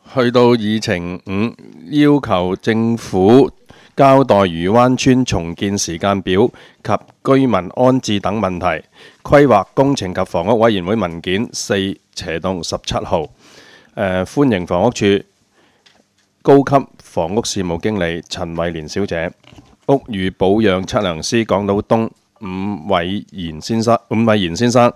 去到議程5，要求政府交代漁灣村重建時間表及居民安置等問題。規劃工程及房屋委員會文件4/17號。歡迎房屋處高級房屋事務經理陳慧蓮小姐、屋宇保養測量師港島東伍偉賢先生、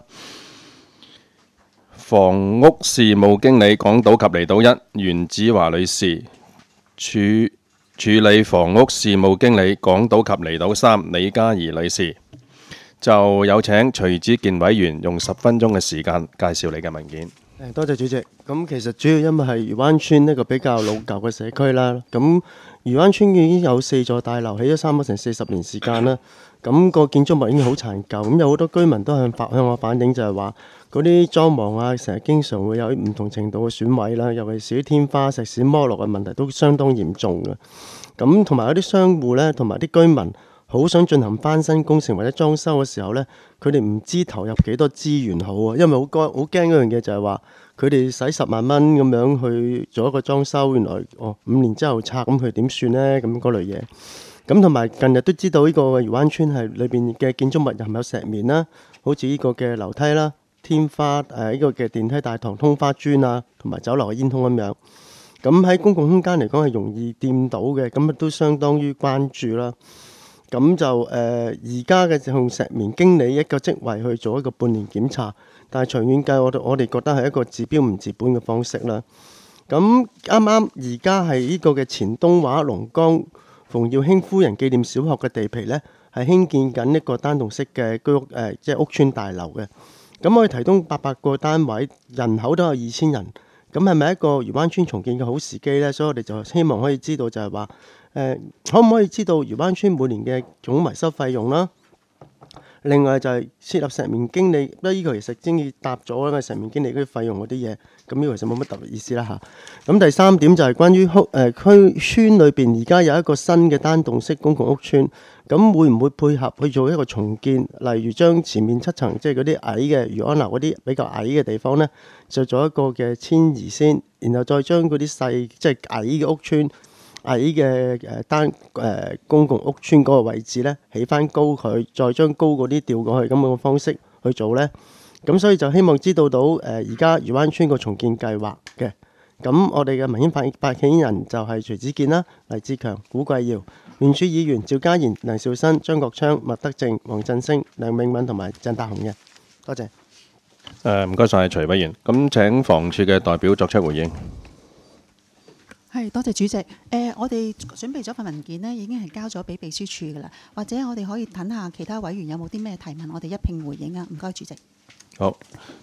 房屋事務經理港島及離島1袁子華女士、處理房屋事務經理港島及離島3李嘉怡女士。就有請徐子健委員用10分鐘嘅時間介紹你嘅文件。 多謝主席。咁其實主要因為係漁灣村一個比較老舊嘅社區啦。咁漁灣村已經有4座大樓，起咗差唔多成40年時間啦。咁個建築物已經好殘舊，咁有好多居民都向我反映，就係話嗰啲裝潢啊，成日經常會有唔同程度嘅損毀啦，尤其是啲天花、石屎剝落嘅問題都相當嚴重嘅。咁同埋有啲商戶呢，同埋啲居民好想進行翻新工程或者裝修嘅時候呢，佢哋唔知投入幾多資源好啊，因為好驚嗰樣嘢就係話佢哋使10萬蚊咁樣去做一個裝修，原來5年之後拆，咁佢點算呢？咁嗰類嘢。咁同埋近日都知道呢個漁灣村係裏邊嘅建築物係咪有石棉啦，好似呢個嘅樓梯啦、天花呢個嘅電梯大堂通花磚啊，同埋酒樓嘅煙通咁樣。咁喺公共空間嚟講係容易掂到嘅，咁都相當於關注啦。咁就而家嘅用石棉經理一個職位去做一個半年檢查，但係長遠計我哋覺得係一個治標唔治本嘅方式啦。咁啱而家係呢個嘅前東華龍崗馮耀興夫人紀念小學嘅地皮呢，係興建緊一個單棟式嘅居屋即係屋邨大樓嘅。咁我哋提供800個單位，人口都有2000人。咁係咪一個漁灣村重建嘅好時機呢？所以我哋就希望可以知道就係話可唔可以知道漁灣村每年嘅總維修費用啦？另外就係設立石棉經理，呢個其實經已答咗啦，石棉經理嗰啲費用嗰啲嘢，咁呢個其實冇乜特別意思啦嚇。咁第3點就係關於區村裏邊而家有一個新嘅單棟式公共屋邨，咁會唔會配合去做一個重建？例如將前面7層即係嗰啲矮嘅漁安樓嗰啲比較矮嘅地方呢，就做一個嘅遷移先，然後再將嗰啲細即係矮嘅屋邨。矮嘅公共屋邨嗰個位置呢，起翻高佢，再將高嗰啲調過去咁樣嘅方式去做呢。咁所以就希望知道到而家漁灣村個重建計劃嘅。咁我哋嘅民間發起人就係徐子健啦、黎志強、古貴堯、聯署議員趙家賢、梁兆新、張國昌、麥德正、黃振星、梁永敏同埋鄭達雄嘅。多謝。 唔該晒徐委員。咁請房署嘅代表作出回應。 係，多謝主席。我哋準備咗份文件呢，已經係交咗俾秘書處㗎啦。或者我哋可以等下其他委員有冇啲咩提問，我哋一併回應啊。唔該，主席。 好，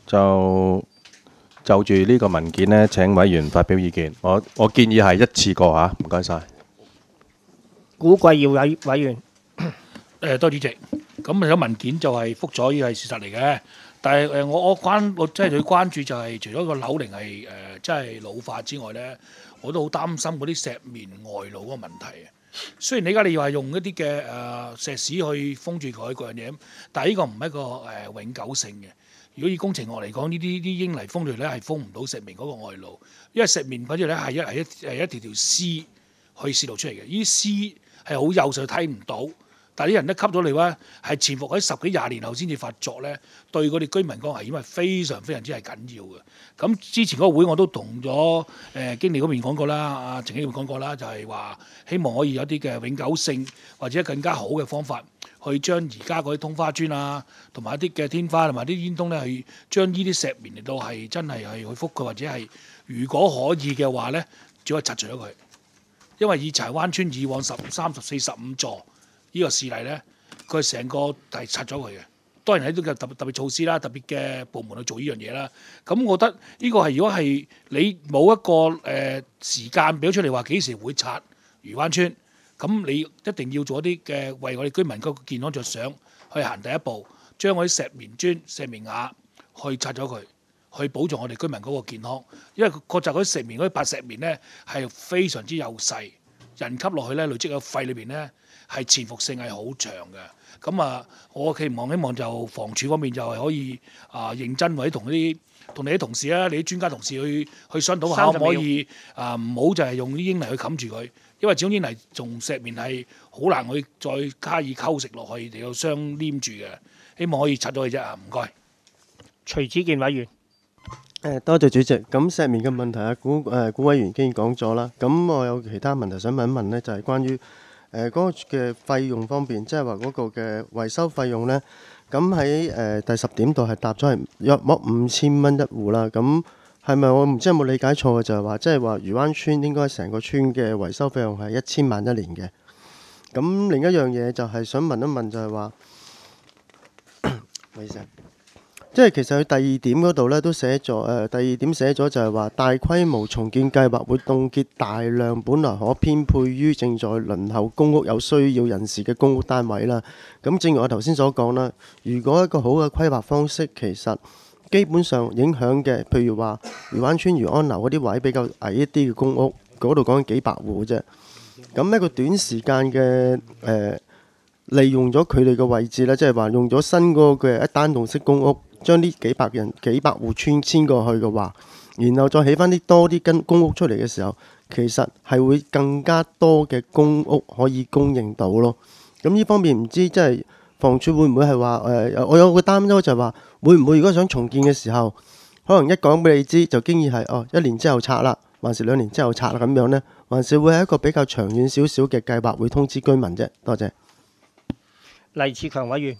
就住呢個文件呢，請委員發表意見。我建議係一次過嚇，唔該晒。 古貴堯委員。 多謝主席。咁有文件就係覆咗，呢個係事實嚟嘅。但係我即係最關注就係除咗個樓齡係即係老化之外咧，我都好擔心嗰啲石棉外露嗰個問題。雖然你而家你話用一啲嘅石屎去封住佢嗰樣嘢，但係呢個唔係一個永久性嘅。如果以工程學嚟講，呢啲英泥封住咧係封唔到石棉嗰個外露，因為石棉嗰啲咧係一條絲去泄露出嚟嘅，呢啲絲係好幼細睇唔到。但係啲人咧吸咗嚟話係潛伏喺10幾20年後先至發作咧，對嗰啲居民講危險係非常非常之係緊要嘅。咁之前嗰個會我都同咗經理嗰邊講過啦，阿程經理講過啦，就係話希望可以有啲嘅永久性或者更加好嘅方法，去將而家嗰啲通花磚啊，同埋一啲嘅天花同埋啲煙通咧，去將呢啲石棉嚟到係真係去覆佢，或者係如果可以嘅話咧，只可以拆除咗佢。因為以柴灣村以往30、40、15座。呢個事例呢，佢成個係拆咗佢嘅。當然喺呢個特別措施啦，特別嘅部門去做呢樣嘢啦。咁我覺得呢個係如果係你冇一個時間表出嚟話幾時會拆漁灣村，咁你一定要做一啲嘅為我哋居民嗰個健康着想，去行第一步，將嗰啲石棉磚、石棉瓦去拆咗佢，去保障我哋居民嗰個健康。因為確實嗰啲石棉嗰啲白石棉呢係非常之幼細。 人吸落去咧累積喺肺裏邊咧係潛伏性係好長嘅。咁啊，我希望就房署方面就係可以認真或者同你啲同事啊，你啲專家同事去商討下可唔可以唔好就係用啲英泥去冚住佢，因為始終英泥同石棉係好難去再加以溝食落去，嚟到相黏住嘅。希望可以拆咗佢啫啊！唔該。 徐子健委員。 多謝主席。咁石棉嘅問題古委員已經講咗啦。咁我有其他問題想問一問呢，就係關於嗰個嘅費用方面，即係話嗰個嘅維修費用呢。咁喺第10點度係搭咗係約莫5000蚊一戶啦。咁係咪我唔知有冇理解錯嘅，就係話即係話漁灣村應該成個村嘅維修費用係1000萬一年嘅。咁另一樣嘢就係想問一問，就係話，唔好意思，即係其實佢第2點嗰度咧都寫咗第2點寫咗就係話大規模重建計劃會凍結大量本來可編配於正在輪候公屋有需要人士嘅公屋單位啦。咁正如我頭先所講啦，如果一個好嘅規劃方式，其實基本上影響嘅，譬如話漁灣村漁安樓嗰啲位比較矮一啲嘅公屋，嗰度講緊幾百戶啫。咁一個短時間嘅利用咗佢哋嘅位置咧，即係話用咗新嗰個嘅一單棟式公屋，將呢幾百戶村遷過去嘅話，然後再起翻啲多啲公屋出嚟嘅時候，其實係會更加多嘅公屋可以供應到咯。咁呢方面唔知即係房署會唔會係話我有個擔憂就係話，會唔會如果想重建嘅時候，可能一講俾你知就經已係1年之後拆啦，還是2年之後拆啦咁樣呢？還是會係一個比較長遠少少嘅計劃，會通知居民啫。多謝。 黎志強委員。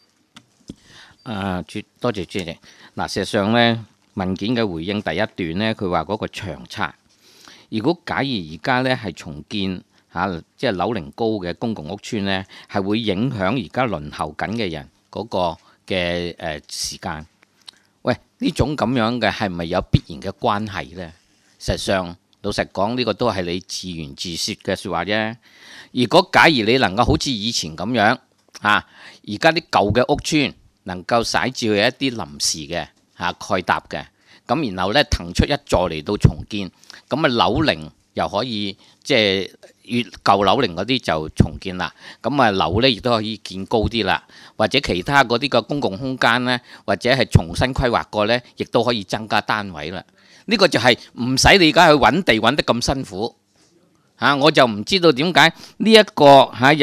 多謝主席。嗱，事實上呢，文件嘅回應第一段呢，佢話嗰個長策，如果假如而家呢係重建即係樓齡高嘅公共屋邨呢，係會影響而家輪候緊嘅人嗰個嘅時間。喂，呢種咁樣嘅係咪有必然嘅關係呢？實際上，老實講，呢個都係你自圓自説嘅説話啫。如果假如你能夠好似以前咁樣而家啲舊嘅屋邨能夠使照一啲臨時嘅蓋搭嘅，咁然後呢騰出一座嚟到重建，咁樓齡又可以即係越舊樓齡嗰啲就重建啦，咁樓呢亦都可以建高啲啦，或者其他嗰啲嘅公共空間呢，或者係重新規劃過呢，亦都可以增加單位啦。呢個就係唔使你而家去揾地揾得咁辛苦我就唔知道點解呢一個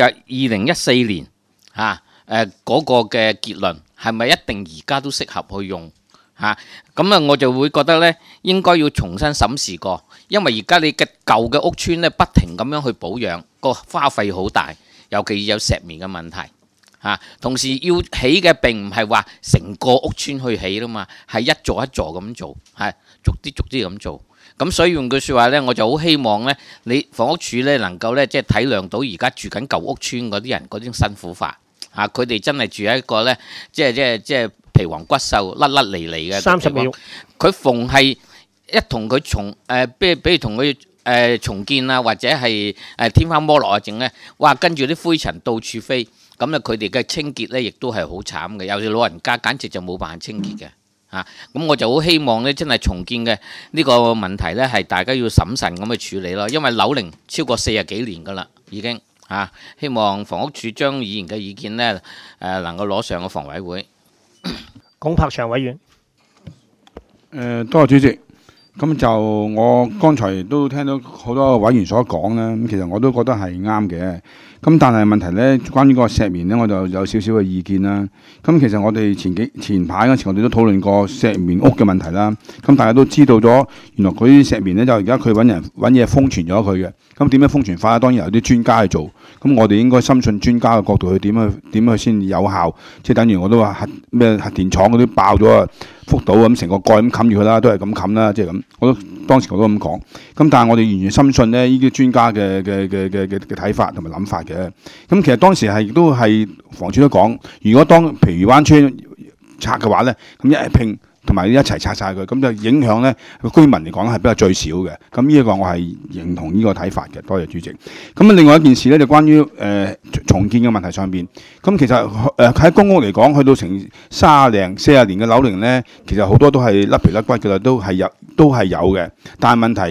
2014年嗰個嘅結論係咪一定而家都適合去用咁我就會覺得呢應該要重新審視過，因為而家你嘅舊嘅屋邨呢，不停咁樣去保養，個花費好大，尤其有石棉嘅問題同時要起嘅並唔係話成個屋邨去起啦嘛，係一座一座咁做，逐啲咁做。咁所以用句説話呢，我就好希望呢，你房屋署呢能夠呢，即係體諒到而家住緊舊屋邨嗰啲人嗰種辛苦法佢哋真係住喺一個呢，即係皮黃骨瘦、甩甩離離嘅 30秒。 佢逢係一同佢比如同佢重建啊，或者係天花摩落啊，整呢，哇，跟住啲灰塵到處飛，咁佢哋嘅清潔呢亦都係好慘嘅，有時老人家簡直就冇辦法清潔嘅。咁我就好希望咧，真係重建嘅呢個問題咧，係大家要審慎咁去處理咯。因為樓齡超過40幾年噶啦，已經希望房屋署將議員嘅意見咧，能夠攞上個房委會。 龔柏祥委員。 多謝主席。咁就我剛才都聽到好多委員所講啦，咁其實我都覺得係啱嘅。咁但係問題呢，關於個石棉呢，我就有少少嘅意見啦。咁其實我哋前排嗰時，我哋都討論過石棉屋嘅問題啦。咁大家都知道咗，原來佢啲石棉呢，就而家佢揾嘢封存咗佢嘅。咁點樣封存法咧？當然有啲專家去做。咁我哋應該深信專家嘅角度去點去先有效。即係等於我都話核電廠嗰啲爆咗啊，福島咁成個蓋咁冚住佢啦，都係咁冚啦，即係咁。當時我都咁講。咁但係我哋完全深信呢啲專家嘅睇法同埋諗法嘅。咁其實當時亦都係房署都講，如果譬如漁灣村拆嘅話呢，咁一併同埋一齊拆晒佢，咁就影響呢居民嚟講係比較最少嘅。咁呢一個我係認同呢個睇法嘅。多謝主席。咁另外一件事呢，就關於重建嘅問題上邊。咁其實喺公屋嚟講，去到成30零40年嘅樓齡呢，其實好多都係甩皮甩骨㗎啦，都係有嘅。但係問題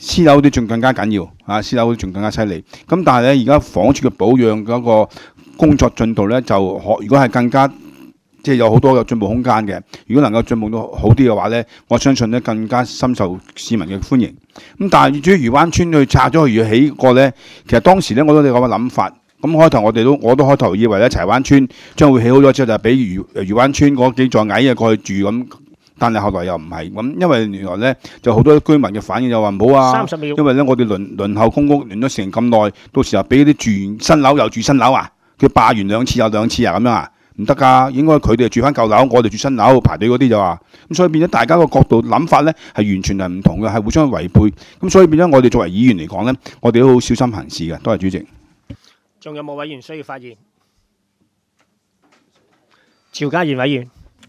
私樓啲仲更加緊要啊！私樓啲仲更加犀利。咁但係咧，而家房屋署嘅保養嗰個工作進度咧，如果係更加即係有好多有進步空間嘅。如果能夠進步到好啲嘅話咧，我相信咧更加深受市民嘅歡迎。咁但係至於漁灣村去拆咗去起過咧，其實當時咧我都有咁嘅諗法。咁開頭我都開頭以為咧柴灣村將會起好咗之後就俾漁灣村嗰幾座矮嘅過去住咁，但係後來又唔係咁，因為原來咧就好多居民嘅反應就話唔好啊， 30秒因為咧我哋輪候公屋輪咗成咁耐，到時候俾啲住完新樓又住新樓啊，佢霸完兩次又兩次啊咁樣啊，唔得㗎，應該佢哋住翻舊樓，我哋住新樓排隊嗰啲就話，咁所以變咗大家個角度諗法咧係完全係唔同嘅，係互相違背，咁所以變咗我哋作為議員嚟講咧，我哋都好小心行事嘅，多謝主席。 仲有冇委員需要發言？邵家賢委員。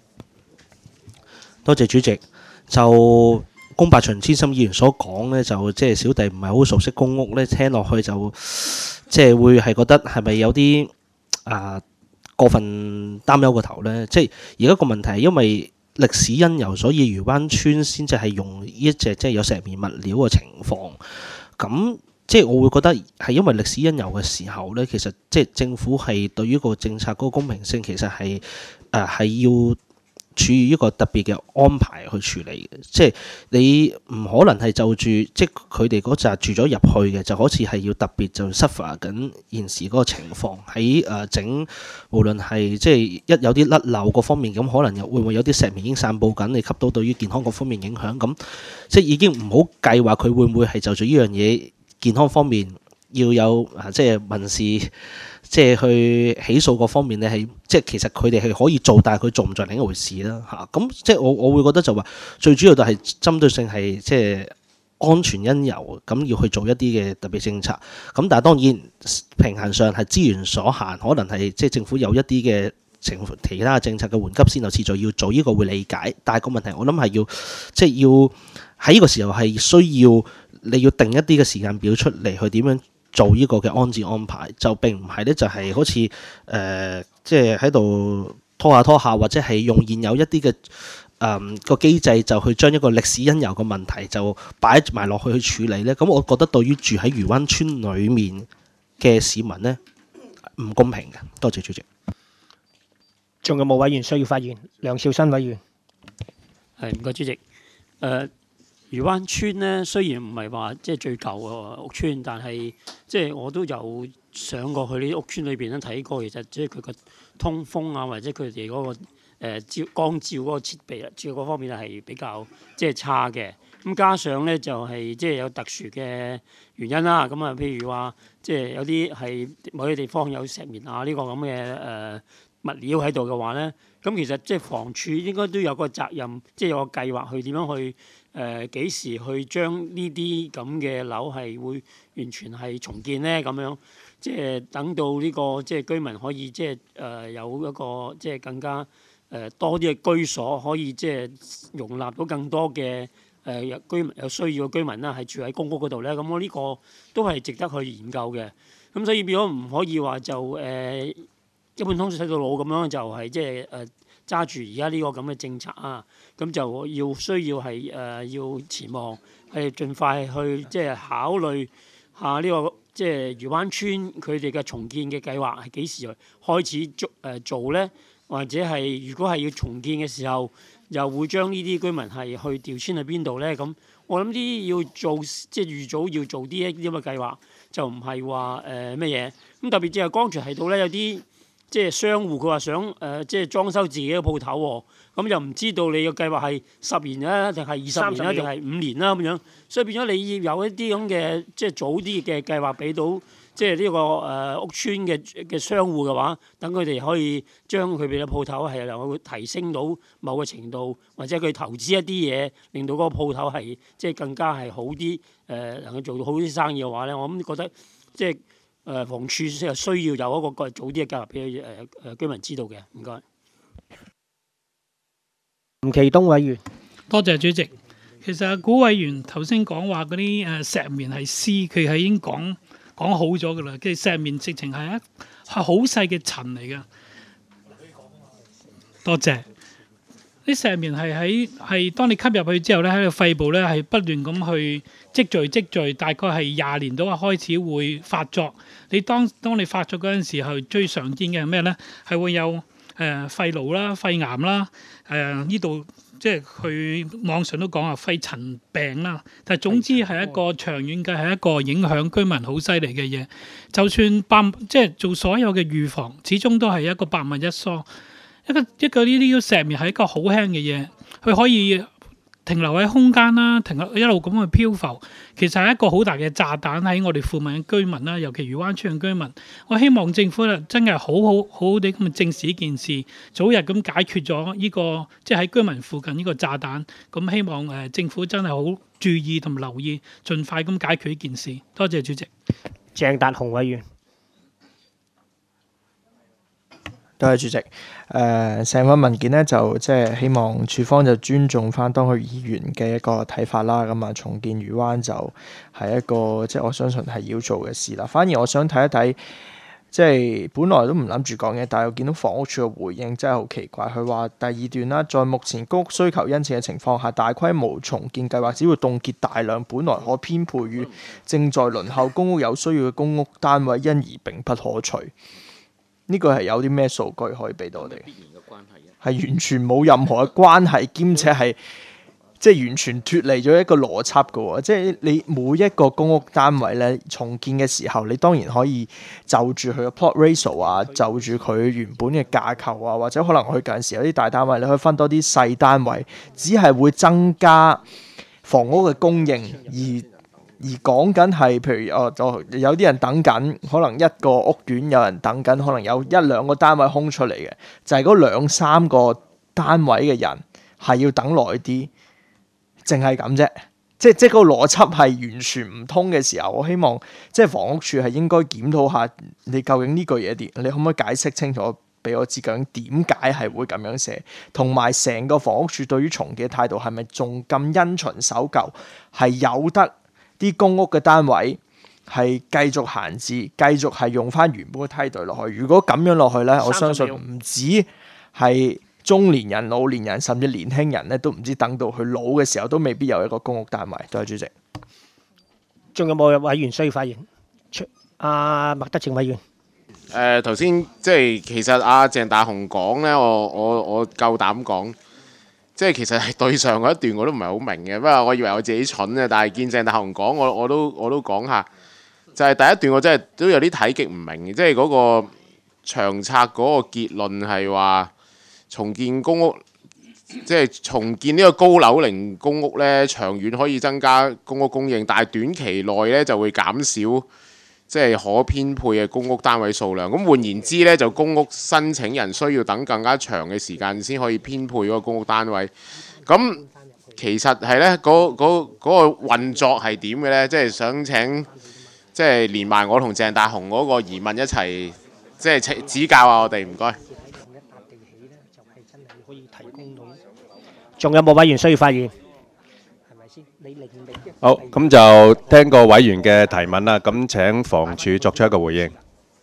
多謝主席。就龔柏祥先生議員所講呢，就即係小弟唔係好熟悉公屋呢，聽落去就即係會係覺得係咪有啲過分擔憂個頭呢？即係而家個問題係因為歷史因由，所以漁灣村先至係用呢一隻即係有石棉物料嘅情況。咁即係我會覺得係因為歷史因由嘅時候呢，其實即係政府係對於個政策嗰個公平性其實係要處於一個特別嘅安排去處理嘅。即係你唔可能係就住即係佢哋嗰扎住咗入去嘅，就好似係要特別就 suffer 緊現時嗰個情況喺整，無論係即係一有啲甩漏嗰方面，咁可能會唔會有啲石棉已經散佈緊，你吸到對於健康各方面影響，咁即係已經唔好計劃佢會唔會係就住呢樣嘢健康方面要有即係民事即係去起訴嗰方面咧，係即係其實佢哋係可以做，但係佢做唔做另一回事啦嚇。咁即係我會覺得就話最主要就係針對性係即係安全因由咁要去做一啲嘅特別政策。咁但係當然平衡上係資源所限，可能係即係政府有一啲嘅其他政策嘅緩急先後次序要做，呢個會理解。但係個問題我諗係要即係要喺呢個時候係需要你要定一啲嘅時間表出嚟去點樣做呢個嘅安置安排，就並唔係咧就係好似即係喺度拖下，或者係用現有一啲嘅個機制就去將一個歷史因由嘅問題就擺埋落去處理咧。咁我覺得對於住喺漁灣村裡面嘅市民咧唔公平嘅。多謝主席。 仲有冇委員需要發言？梁兆新委員。 係唔該主席。漁灣村咧雖然唔係話即係最舊嘅屋村，但係即係我都有上過去呢啲屋村裏邊咧睇過，其實即係佢個通風啊，或者佢哋嗰個光照嗰個設備啊，照嗰方面係比較即係差嘅。咁加上咧就係即係有特殊嘅原因啦。咁啊，譬如話即係有啲係某啲地方有石棉啊呢個咁嘅物料喺度嘅話咧，咁其實即係房署應該都有個責任，即係有個計劃去點樣去幾時去將呢啲咁嘅樓係會完全係重建咧？咁樣即係等到呢個即係居民可以即係有一個即係更加多啲嘅居所，可以即係容納到更多嘅居民有需要嘅居民啦，係住喺公屋嗰度咧。咁我呢個都係值得去研究嘅。咁所以變咗唔可以話就一般通識睇到老咁樣，就係即係揸住而家呢個咁嘅政策啊，咁就需要係要前望，係盡快去即係考慮下呢個即係漁灣村佢哋嘅重建嘅計劃係幾時開始做咧？或者係如果係要重建嘅時候，又會將呢啲居民係去調遷去邊度咧？咁我諗啲要做即係預早要做啲咁嘅計劃，就唔係話乜嘢。咁特別即係剛才提到咧，有啲即係商戶佢話想即係裝修自己嘅鋪頭喎，咁又唔知道你嘅計劃係10年啦，定係20年啦，定係5年啦咁樣，所以變咗你要有一啲咁嘅即係早啲嘅計劃俾到即係呢個屋村嘅商戶嘅話，等佢哋可以將佢哋嘅鋪頭係能夠提升到某個程度，或者佢投資一啲嘢，令到嗰個鋪頭係即係更加係好啲，能夠做到好啲生意嘅話咧，我諗覺得即係。房署係需要有一個早啲嘅計劃俾居民知道嘅，唔該。 吳其東委員， 多謝主席。其實古委員頭先講話嗰啲石棉係絲，佢係已經講好咗㗎啦。其實石棉直情係好細嘅塵嚟㗎。多謝。 啲石棉係當你吸入去之後咧，喺個肺部咧係不斷咁去積聚，大概係20年到開始會發作。你當你發作嗰陣時候，最常見嘅係咩咧？係會有肺癆啦、肺癌啦，呢度即係佢網上都講話肺塵病啦。但係總之係一個長遠嘅係一個影響居民好犀利嘅嘢。就算即係做所有嘅預防，始終都係一個百密一疏。一個呢啲石棉係一個好輕嘅嘢，佢可以停留喺空間啦，一路咁去漂浮。其實係一個好大嘅炸彈喺我哋附近嘅居民啦，尤其漁灣村嘅居民。我希望政府真係好好地咁正視呢件事，早日咁解決咗呢個即係喺居民附近呢個炸彈。咁希望政府真係好注意同留意，盡快咁解決呢件事。多謝主席。 鄭達鴻委員。 多謝主席。成份文件呢，就即係希望處方就尊重翻當區議員嘅一個睇法啦。咁啊，重建漁灣就係一個即係我相信係要做嘅事啦。反而我想睇一睇，即係本來都唔諗住講嘅，但係我見到房屋署嘅回應真係好奇怪。佢話第2段啦，在目前公屋需求殷切嘅情況下，大規模重建計劃只會凍結大量本來可編配予正在輪候公屋有需要嘅公屋單位，因而並不可取。呢個係有啲咩數據可以俾到我哋？係完全冇任何嘅關係，兼且係即係完全脫離咗一個邏輯嘅喎。即係你每一個公屋單位咧重建嘅時候，你當然可以就住佢嘅 plot ratio 啊，就住佢原本嘅架構啊，或者可能佢近時有啲大單位，你可以分多啲細單位，只係會增加房屋嘅供應而講緊係，譬如有啲人等緊，可能一個屋苑有人等緊，可能有1-2個單位空出嚟嘅，就係嗰2-3個單位嘅人係要等耐啲，淨係咁啫。即係個邏輯係完全唔通嘅時候，我希望即係房屋署係應該檢討下，你究竟呢句嘢你可唔可以解釋清楚俾我知，究竟點解係會咁樣寫，同埋成個房屋署對於重建嘅態度係咪仲咁因循守舊，係有得啲公屋嘅單位係繼續閒置，繼續係用翻原本嘅梯隊落去。如果咁樣落去呢，我相信唔止係中年人、老年人，甚至年輕人咧，都唔知等到佢老嘅時候，都未必有一個公屋單位。多謝主席。 仲有冇委員需要發言？麥德正委員。 頭先即係其實阿鄭大雄講呢，我夠膽講。即係其實係對上嗰一段我都唔係好明嘅，不過我以為我自己蠢嘅，但係見鄭大雄講，我都講下，就係第一段我真係都有啲睇極唔明嘅，即係嗰個長策嗰個結論係話重建公屋，即係重建呢個高樓齡公屋呢，長遠可以增加公屋供應，但係短期內呢就會減少即係可編配嘅公屋單位數量。咁換言之呢，就公屋申請人需要等更加長嘅時間先可以編配嗰個公屋單位。咁其實係呢，嗰個運作係點嘅呢？即係想請即係連埋我同鄭大雄嗰個疑問一齊，即係指教下我哋，唔該。 仲有冇委員需要發言？ 好，咁就聽過委員嘅提問啦，咁請房署作出一個回應。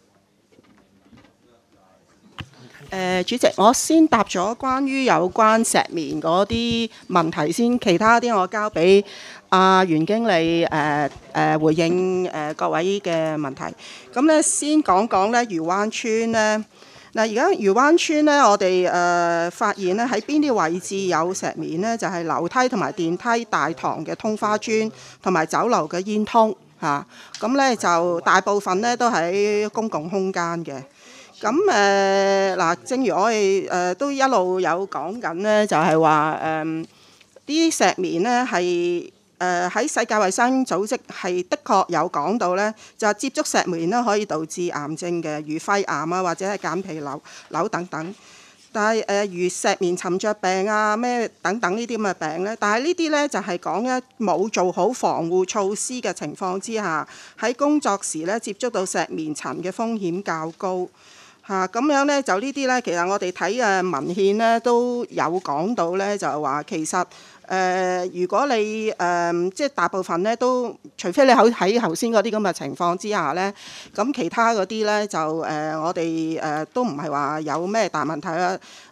主席，我先答咗關於有關石棉嗰啲問題先，其他啲我交俾袁經理回應各位嘅問題。咁咧先講講咧漁灣村咧。嗱，而家漁灣村咧，我哋發現咧喺邊啲位置有石棉咧，就係樓梯同埋電梯、大堂嘅通花磚同埋酒樓嘅煙通嚇。咁咧就大部分咧都喺公共空間嘅。咁嗱，正如我哋都一路有講緊咧，就係話啲石棉咧係喺世界衛生組織係的確有講到咧，就係接觸石棉咧可以導致癌症嘅，如肺癌啊或者係間皮瘤等等。但係如石棉沉着病啊咩等等呢啲咁嘅病咧，但係呢啲咧就係講咧冇做好防護措施嘅情況之下，喺工作時咧接觸到石棉塵嘅風險較高。咁樣咧就呢啲咧，其實我哋睇文獻咧都有講到咧，就係話其實如果你即係大部分咧都，除非你喺頭先嗰啲咁嘅情況之下咧，咁其他嗰啲咧就我哋都唔係話有咩大問題啦。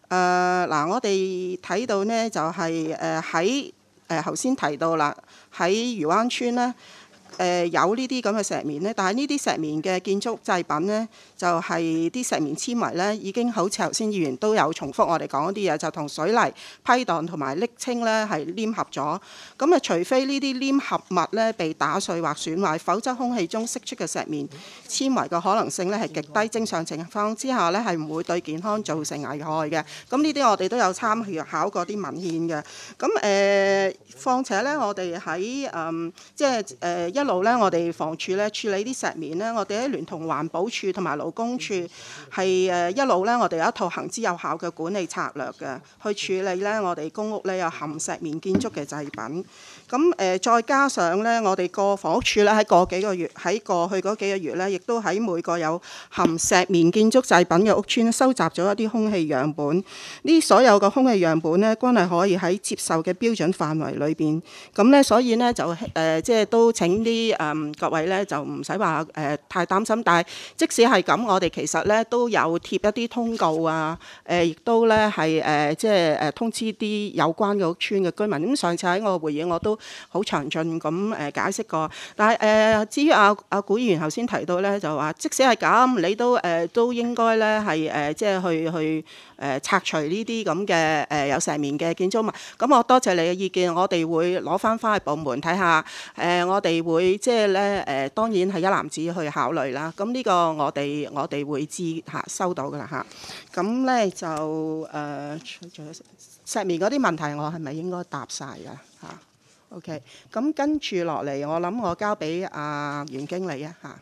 嗱，我哋睇到呢，就係喺頭先提到啦，喺漁灣村呢，有呢啲咁嘅石棉呢，但係呢啲石棉嘅建築製品呢，就係啲石棉纖維呢，已經好似頭先議員都有重複我哋講嗰啲嘢，就同水泥批盪同埋瀝青呢係黏合咗。咁啊，除非呢啲黏合物呢被打碎或損壞，否則空氣中釋出嘅石棉纖維嘅可能性呢係極低。正常情況之下呢，係唔會對健康造成危害嘅。咁呢啲我哋都有參考過啲文獻嘅。咁況且呢，我哋喺一路呢，我哋房署呢處理啲石棉呢，我哋喺聯同環保署同埋勞工處係一路呢，我哋有一套行之有效嘅管理策略嘅，去處理呢我哋公屋呢有含石棉建築嘅製品。咁再加上呢，我哋個房屋署呢喺過去嗰幾個月呢，亦都喺每個有含石棉建築製品嘅屋邨收集咗一啲空氣樣本。呢所有嘅空氣樣本呢，均係可以喺接受嘅標準範圍裏邊。咁呢，所以呢，就即係都請啲各位呢，就唔使話太擔心。但係即使係咁，我哋其實呢都有貼一啲通告啊，亦都呢係即係通知啲有關嘅屋邨嘅居民。咁上次喺我回應我都好詳盡咁解釋過。但係至於阿古議員頭先提到呢，就話即使係咁，你都應該呢係即係去拆除呢啲咁嘅有石棉嘅建築物。咁我多謝你嘅意見，我哋會攞翻去部門睇下。我哋會即係呢當然係一籃子去考慮啦。咁呢個我哋會知嚇收到㗎啦嚇。咁呢就石棉嗰啲問題，我係咪應該答晒㗎嚇？OK， 咁跟住落嚟，我諗我交俾阿袁經理啊嚇。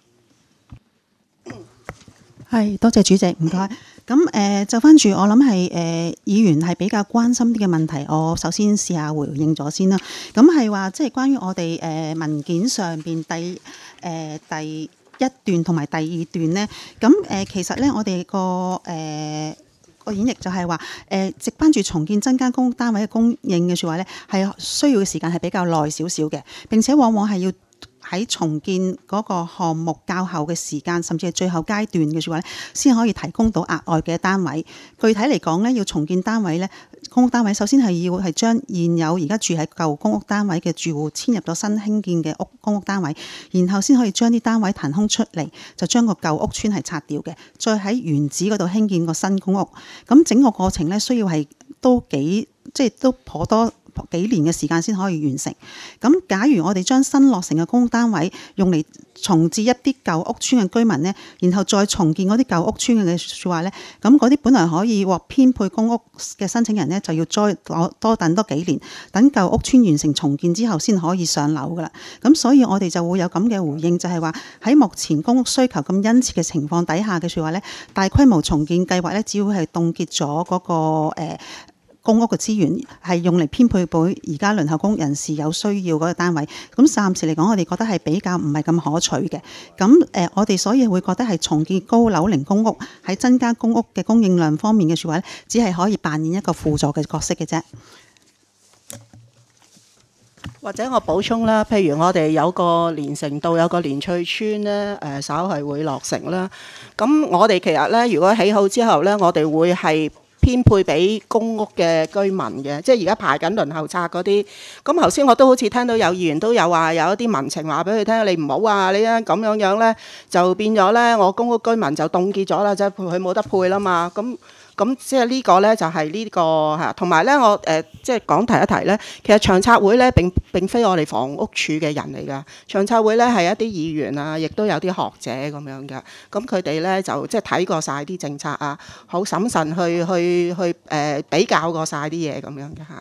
係，多謝主席，唔該。咁就翻住，我諗係議員係比較關心啲嘅問題，我首先試下回應咗先啦。咁係話即係關於我哋文件上邊第一段同埋第二段呢。咁其實呢，我哋個演繹就係話直班住重建增加公屋單位嘅供應嘅説話呢，係需要嘅時間係比較耐少少嘅，並且往往係要喺重建嗰個項目較後嘅時間，甚至係最後階段嘅説話咧，先可以提供到額外嘅單位。具體嚟講咧，要重建單位咧，公屋單位首先係要係將現有而家住喺舊公屋單位嘅住戶遷入咗新興建嘅公屋單位，然後先可以將啲單位騰空出嚟，就將個舊屋邨係拆掉嘅，再喺原址嗰度興建個新公屋。咁整個過程咧，需要係都頗多幾年嘅時間先可以完成。咁假如我哋將新落成嘅公屋單位用嚟重置一啲舊屋邨嘅居民呢，然後再重建嗰啲舊屋邨嘅説話呢，咁嗰啲本來可以獲編配公屋嘅申請人呢，就要再多等多幾年，等舊屋邨完成重建之後先可以上樓噶啦。咁所以我哋就會有咁嘅回應，就係話喺目前公屋需求咁殷切嘅情況底下嘅説話呢，大規模重建計劃呢，只要係凍結咗嗰個公屋嘅資源係用嚟編配俾而家輪候公屋人士有需要嗰個單位，咁暫時嚟講，我哋覺得係比較唔係咁可取嘅。咁我哋所以會覺得係重建高樓齡公屋喺增加公屋嘅供應量方面嘅説話咧，只係可以扮演一個輔助嘅角色嘅啫。 或者我補充啦，譬如我哋有個連城道有個連翠村呢，稍係會落成啦。咁我哋其實呢，如果起好之後呢，我哋會係編配俾公屋嘅居民嘅，即係而家排緊輪候冊嗰啲。咁頭先我都好似聽到有議員都有話有一啲民情話俾佢聽，你唔好啊，你咁樣呢，就變咗呢，我公屋居民就凍結咗啦，即係佢冇得配啦嘛。咁即係呢個呢，就係呢個嚇，同埋呢，我即係講提一提呢，其實長策會呢並非我哋房屋署嘅人嚟㗎，長策會呢係一啲議員啊，亦都有啲學者咁樣㗎。咁佢哋呢，就即係睇過晒啲政策啊，好審慎去比較過晒啲嘢咁樣嘅嚇。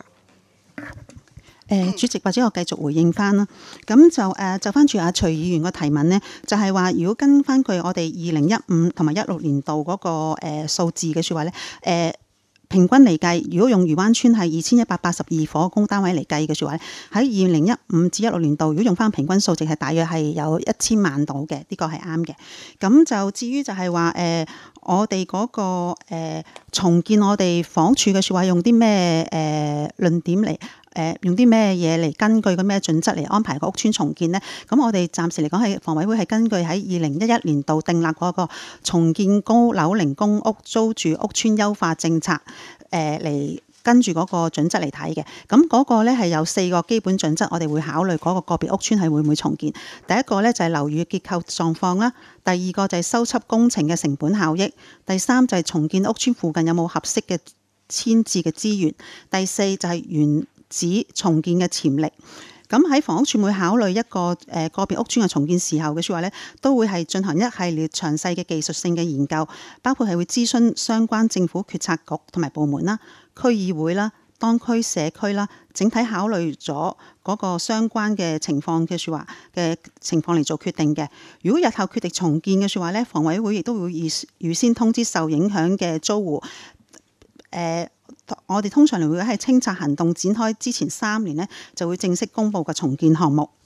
主席，或者我繼續回應翻啦。咁就翻住阿徐議員個提問呢，就係話如果跟翻佢我哋2015同埋16年度嗰個數字嘅説話呢，平均嚟計，如果用漁灣村係2182伙公單位嚟計嘅説話咧，喺2015至16年度，如果用翻平均數值係大約係有1000萬度嘅，呢個係啱嘅。咁就至於就係話我哋嗰個重建我哋房署嘅説話，用啲咩論點嚟用啲咩嘢嚟根據個咩準則嚟安排個屋邨重建呢？咁我哋暫時嚟講係房委會係根據喺2011年度訂立嗰個重建高樓齡公屋租住屋邨優化政策嚟。跟住嗰個準則嚟睇嘅，咁嗰個咧係有4個基本準則，我哋會考慮嗰個個別屋邨係會唔會重建。第一個咧就係樓宇結構狀況啦，第二個就係修葺工程嘅成本效益，第三就係重建屋邨附近有冇合適嘅遷置嘅資源，第四就係原址重建嘅潛力。咁喺房屋署會考慮一個個別屋邨嘅重建時候嘅説話咧，都會係進行一系列詳細嘅技術性嘅研究，包括係會諮詢相關政府決策局同埋部門啦、區議會啦、當區社區啦，整體考慮咗嗰個相關嘅情況嘅説話嘅情況嚟做決定嘅。如果日後決定重建嘅説話咧，房委會亦都會預先通知受影響嘅租戶。我哋通常會喺清拆行動展開之前3年呢，就會正式公布個重建項目。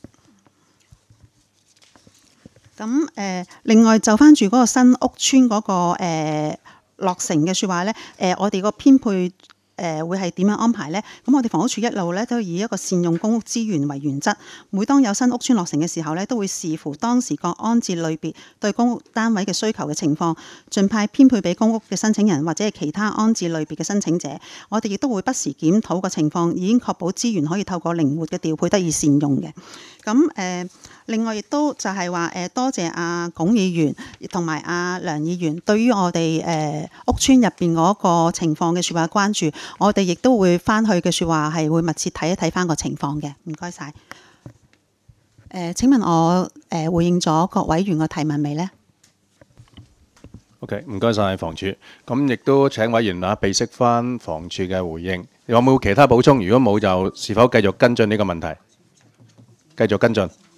咁另外就翻住嗰個新屋邨嗰個落成嘅説話呢，我哋個編配會係點樣安排呢？咁我哋房屋署一路咧都以一個善用公屋資源為原則，每當有新屋邨落成嘅時候咧，都會視乎當時個安置類別對公屋單位嘅需求嘅情況，盡快編配俾公屋嘅申請人或者係其他安置類別嘅申請者。我哋亦都會不時檢討個情況，已經確保資源可以透過靈活嘅調配得以善用嘅。咁另外亦都就係話多謝阿龔議員同埋阿梁議員對於我哋屋邨入邊嗰個情況嘅説話關注，我哋亦都會翻去嘅説話係會密切睇一睇翻個情況嘅。唔該晒。請問我回應咗各委員個提問未呢？ OK， 唔該晒房署。咁亦都請委員備悉翻房署嘅回應。有冇其他補充？如果冇，就是否繼續跟進呢個問題？繼續跟進。